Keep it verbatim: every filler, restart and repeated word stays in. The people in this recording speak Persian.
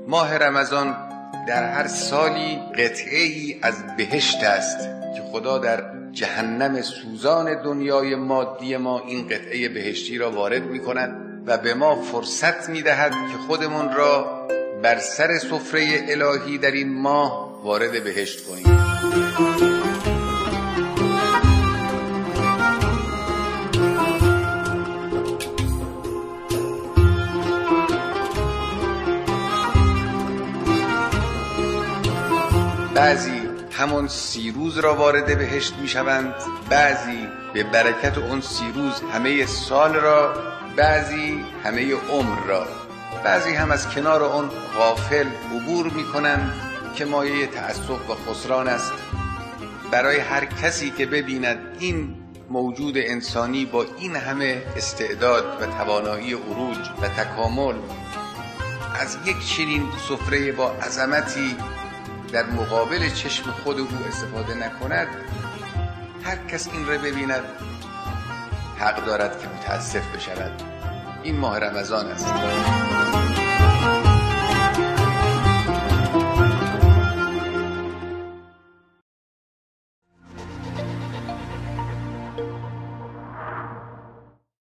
ماه رمضان در هر سالی قطعه‌ای از بهشت است که خدا در جهنم سوزان دنیای مادی ما این قطعه بهشتی را وارد می کند و به ما فرصت می دهد که خودمون را بر سر سفره الهی در این ماه وارد بهشت کنیم. بعضی همون سی روز را وارد بهشت می شوند، بعضی به برکت اون سی روز همه سال را، بعضی همه عمر را، بعضی هم از کنار اون غافل عبور می کنند که مایه تأسف و خسران است. برای هر کسی که ببیند این موجود انسانی با این همه استعداد و توانایی عروج و تکامل از یک چنین سفره با عظمتی در مقابل چشم خود او استفاده نکند، هر کس این را ببیند حق دارد که متاسف بشود. این ماه رمضان است.